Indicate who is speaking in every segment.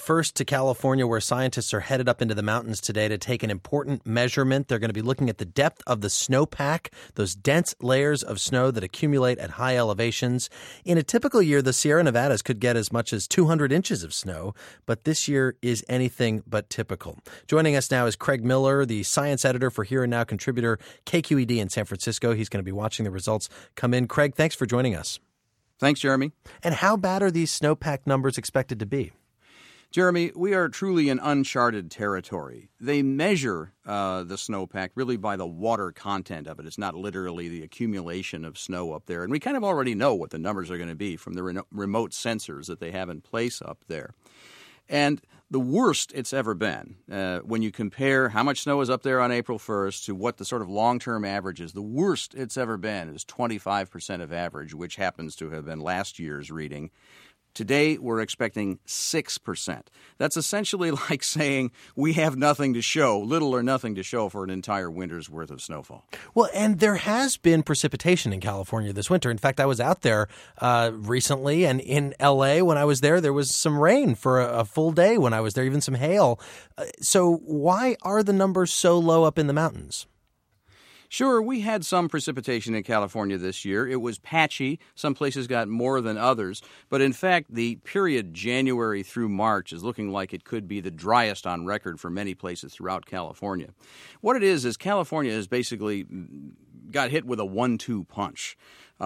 Speaker 1: first to California, where scientists are headed up into the mountains today to take an important measurement. They're going to be looking at the depth of the snowpack, those dense layers of snow that accumulate at high elevations. In a typical year, the Sierra Nevadas could get as much as 200 inches of snow, but this year is anything but typical. Joining us now is Craig Miller, the science editor for Here and Now contributor KQED in San Francisco. He's going to be watching the results come in. Craig, thanks for joining us.
Speaker 2: Thanks, Jeremy.
Speaker 1: And how bad are these snowpack numbers expected to be?
Speaker 2: Jeremy, we are truly in uncharted territory. They measure the snowpack really by the water content of it. It's not literally the accumulation of snow up there. And we kind of already know what the numbers are going to be from the remote sensors that they have in place up there. And the worst it's ever been, when you compare how much snow is up there on April 1st to what the sort of long-term average is, the worst it's ever been is 25% of average, which happens to have been last year's reading. Today, we're expecting 6%. That's essentially like saying we have nothing to show, little or nothing to show for an entire winter's worth of snowfall.
Speaker 1: Well, and there has been precipitation in California this winter. In fact, I was out there recently, and in L.A. when I was there was some rain for a full day when I was there, even some hail. So why are the numbers so low up in the mountains?
Speaker 2: Sure, we had some precipitation in California this year. It was patchy. Some places got more than others. But in fact, the period January through March is looking like it could be the driest on record for many places throughout California. What it is California has basically got hit with a 1-2 punch.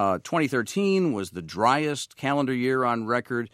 Speaker 2: 2013 was the driest calendar year on record.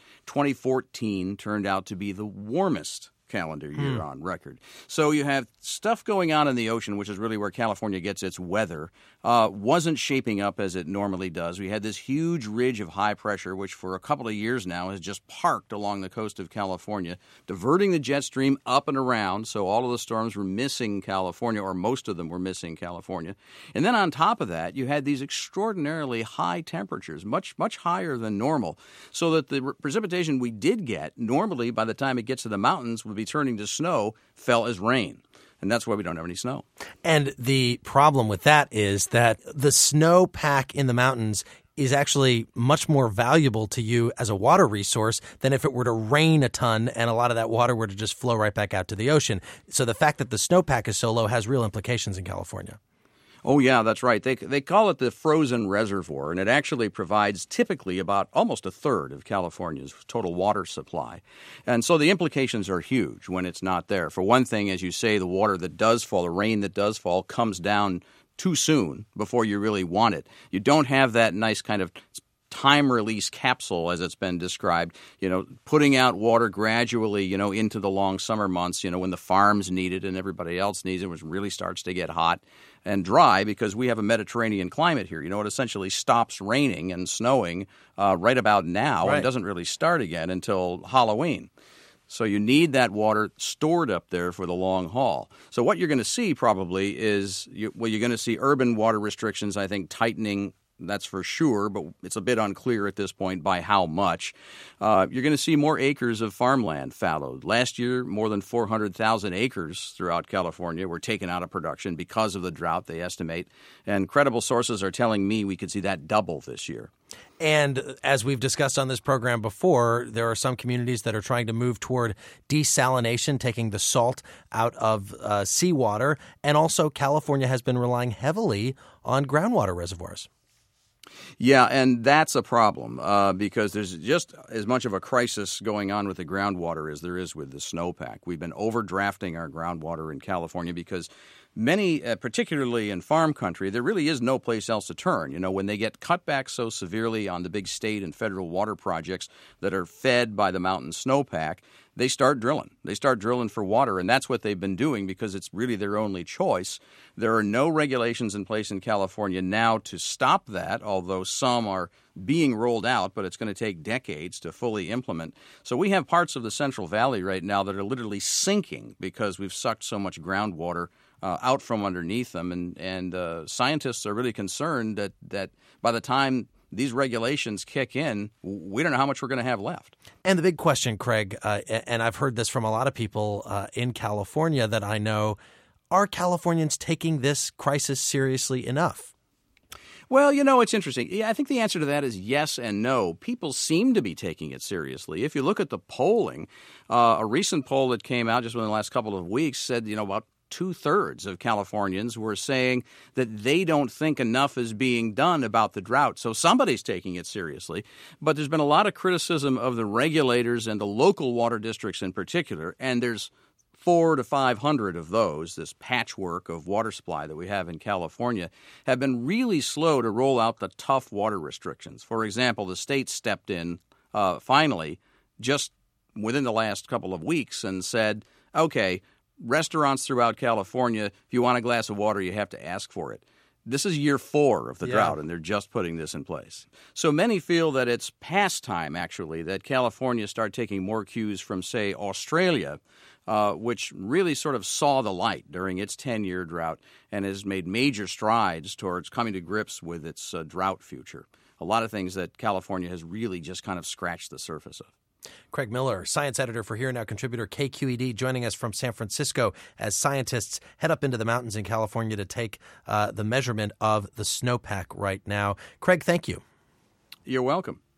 Speaker 2: 2014 turned out to be the warmest calendar year on record. So you have stuff going on in the ocean, which is really where California gets its weather, wasn't shaping up as it normally does. We had this huge ridge of high pressure, which for a couple of years now has just parked along the coast of California, diverting the jet stream up and around. So all of the storms were missing California, or most of them were missing California. And then on top of that, you had these extraordinarily high temperatures, much, much higher than normal, so that the precipitation we did get, normally by the time it gets to the mountains, would be turning to snow, fell as rain. And that's why we don't have any snow.
Speaker 1: And the problem with that is that the snowpack in the mountains is actually much more valuable to you as a water resource than if it were to rain a ton and a lot of that water were to just flow right back out to the ocean. So the fact that the snowpack is so low has real implications in California.
Speaker 2: Oh, yeah, that's right. They call it the frozen reservoir, and it actually provides typically about almost a third of California's total water supply. And so the implications are huge when it's not there. For one thing, as you say, the water that does fall, the rain that does fall, comes down too soon before you really want it. You don't have that nice kind of time-release capsule, as it's been described, putting out water gradually, into the long summer months, when the farms need it and everybody else needs it, which really starts to get hot and dry because we have a Mediterranean climate here. It essentially stops raining and snowing right about now and doesn't really start again until Halloween. So you need that water stored up there for the long haul. So what you're going to see probably is, you're going to see urban water restrictions, I think, tightening. That's for sure, but it's a bit unclear at this point by how much. You're going to see more acres of farmland fallowed. Last year, more than 400,000 acres throughout California were taken out of production because of the drought, they estimate. And credible sources are telling me we could see that double this year.
Speaker 1: And as we've discussed on this program before, there are some communities that are trying to move toward desalination, taking the salt out of seawater. And also California has been relying heavily on groundwater reservoirs.
Speaker 2: Yeah, and that's a problem because there's just as much of a crisis going on with the groundwater as there is with the snowpack. We've been overdrafting our groundwater in California because many, particularly in farm country, there really is no place else to turn. When they get cut back so severely on the big state and federal water projects that are fed by the mountain snowpack, they start drilling. They start drilling for water, and that's what they've been doing because it's really their only choice. There are no regulations in place in California now to stop that, although some are being rolled out, but it's going to take decades to fully implement. So we have parts of the Central Valley right now that are literally sinking because we've sucked so much groundwater out from underneath them, and scientists are really concerned that by the time these regulations kick in, we don't know how much we're going to have left.
Speaker 1: And the big question, Craig, and I've heard this from a lot of people in California that I know, are Californians taking this crisis seriously enough?
Speaker 2: Well, it's interesting. Yeah, I think the answer to that is yes and no. People seem to be taking it seriously. If you look at the polling, a recent poll that came out just within the last couple of weeks said, about 2/3 of Californians were saying that they don't think enough is being done about the drought. So somebody's taking it seriously. But there's been a lot of criticism of the regulators and the local water districts in particular, and there's 400 to 500 of those, this patchwork of water supply that we have in California, have been really slow to roll out the tough water restrictions. For example, the state stepped in finally just within the last couple of weeks and said, okay, restaurants throughout California, if you want a glass of water, you have to ask for it. This is year 4 of the drought, and they're just putting this in place. So many feel that it's past time, actually, that California start taking more cues from, say, Australia, which really sort of saw the light during its 10-year drought and has made major strides towards coming to grips with its drought future. A lot of things that California has really just kind of scratched the surface of.
Speaker 1: Craig Miller, science editor for Here Now contributor KQED, joining us from San Francisco as scientists head up into the mountains in California to take the measurement of the snowpack right now. Craig, thank you.
Speaker 2: You're welcome.